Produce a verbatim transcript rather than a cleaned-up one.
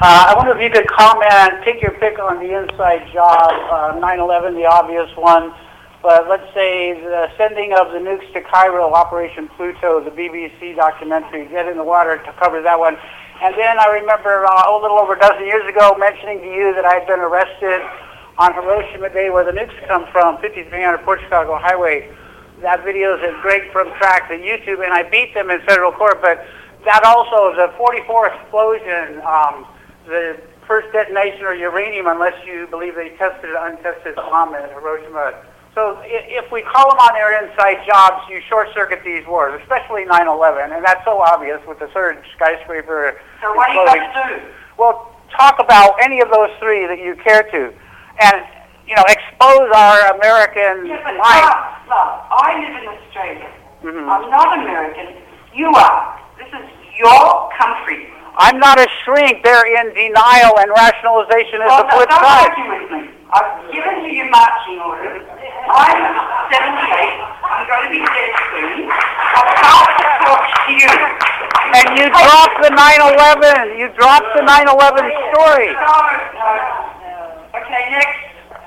Uh, I wonder if you could comment, take your pick on the inside job, uh, nine eleven, the obvious one, but let's say the sending of the nukes to Cairo, Operation Pluto, the B B C documentary, Dead in the Water, to cover that one. And then I remember uh, a little over a dozen years ago mentioning to you that I had been arrested on Hiroshima Day, where the nukes come from, fifty-three hundred Port Chicago Highway. That video is great from tracks at YouTube, and I beat them in federal court, but that also, the forty-four explosion, um, the first detonation of uranium, unless you believe they tested an untested bomb at Hiroshima. So if we call them on their inside jobs, you short-circuit these wars, especially nine eleven, and that's so obvious with the third skyscraper. So what exploding. do you got to do? Well, talk about any of those three that you care to, and you know, expose our American Yeah, but life. stop, stop. I live in Australia. Mm-hmm. I'm not American. You are. This is your country. I'm not a shrink. They're in denial, and rationalization is Well, the flip don't side. argue with me. I've given you your marching orders. I'm seventy-eight. I'm going to be dead soon. I've passed the torch to you. And you dropped the nine eleven. You dropped the nine eleven story. No, no. Okay, next.